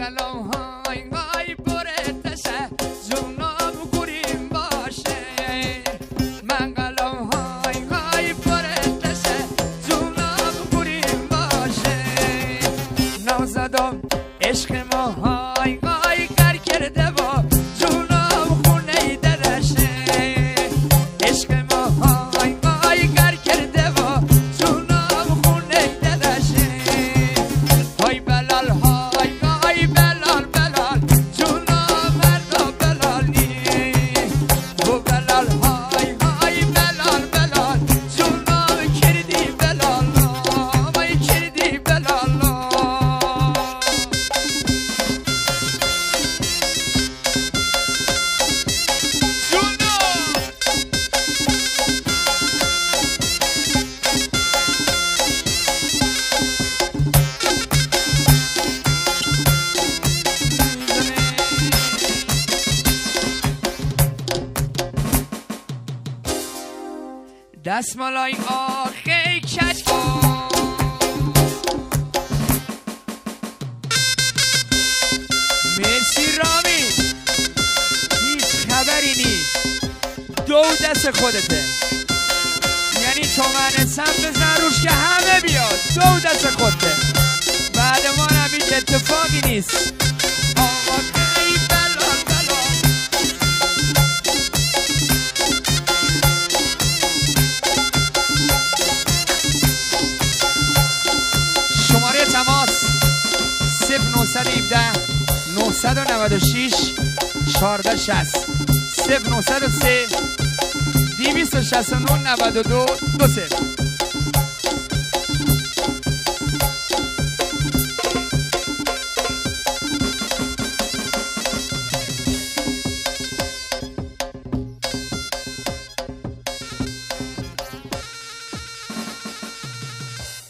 منگلم های های برتشه جونم گوریم باشه منگلم های های برتشه جونم گوریم باشه نازدم عشق ما های های گر کرده با جونم خونه درشه عشق ما های های گر کرده با جونم خونه درشه های بلال های های بلال بلال جونم مردا بلالی و بلال های های بلال بلال جونم کردی بلال وای کردی بلال دستمالای آخه کج کن مرسی رامی هیچ خبری نیست دو دست خودته یعنی تو من سم بزن روش که همه بیاد دو دست خودته بعد ما هم هیچ اتفاقی نیست آقا ای بلال بلال شماره تماس 0917 996 1460 0903 269 92 20